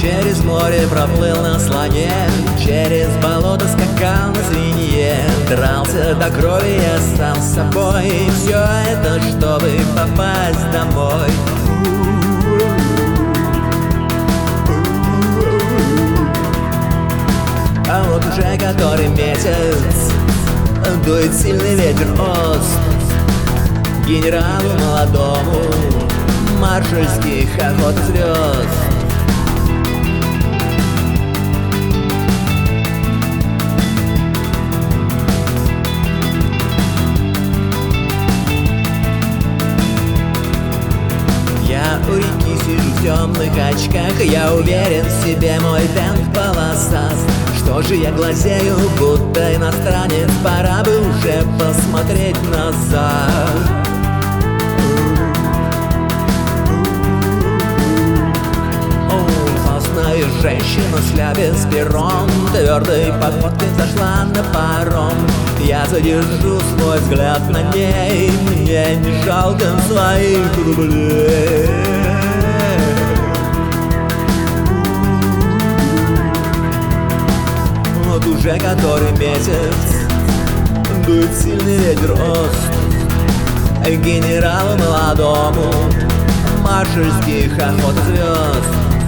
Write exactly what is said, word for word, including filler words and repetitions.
Через море проплыл на слоне, через болото скакал на свинье. Дрался до крови я сам с собой, и все это, чтобы попасть домой. А вот уже который месяц дует сильный ветер ост. Генералу молодому маршальских охот и звезд. Я у реки сижу в темных очках, я уверен в себе, мой темп полосаст. Что же я глазею, будто иностранец, пора бы уже посмотреть назад. О, постная женщина с лябец пером, твердой походкой зашла на паром. Я задержу свой взгляд на ней, мне не жалко своих рублей. Вот уже который месяц дует сильный ветер ост. Генералу молодому маршальских охот и звезд.